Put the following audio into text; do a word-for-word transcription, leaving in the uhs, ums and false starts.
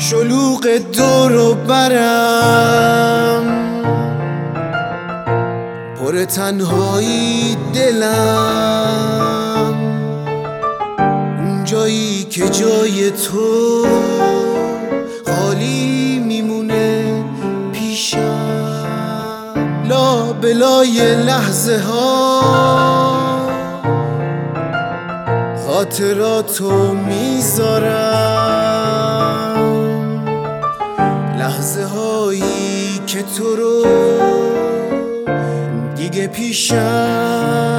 شلوغ دور و برم، پر تنهایی دلم، اون جایی که جای تو خالی میمونه پیشم. لا بلای لحظه ها خاطراتو میذارم، لحظه هایی که تو رو دیگه پیشم